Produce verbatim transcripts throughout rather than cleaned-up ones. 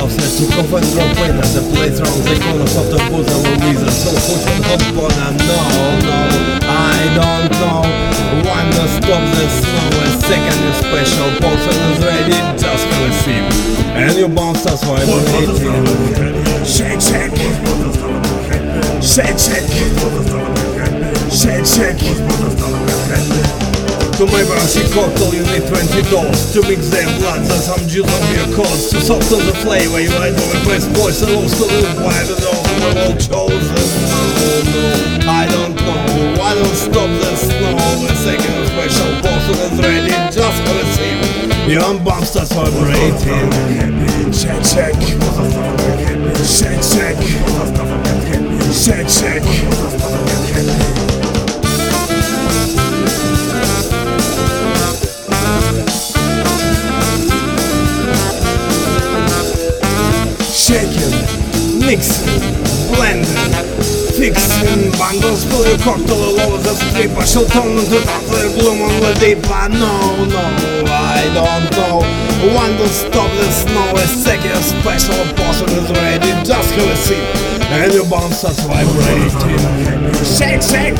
house that took off and drop in at the place round the corner of the booth and one reason. So put on hop on and no, no, I don't know. One to stop the snow, a second your special person is ready, just receive. And your bounce starts vibrating. Shake, shake. Shake, shake. Shake, shake. To my brassy cocktail you need twenty dollars to mix their bloods and some juice on your cause. To soften the flavor you add with a pressed voice and also the wine and all we're all chosen. Oh no, I don't know, why don't stop the snow? A second special person is ready, just receive. Your bum starts vibrating. Shake, shake. Shake, shake. Shake, shake. Shaking, mixing, blending, fixing bundles, fill your cocktail all over the street. I shall turn into the gloom on the deep. I no, no, I don't know. One to stop the snow, a second special portion is ready, just have a sip. And your bum starts vibrating. Shake, shake.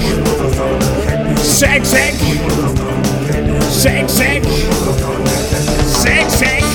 Shake, shake. Shake, shake. Shake, shake.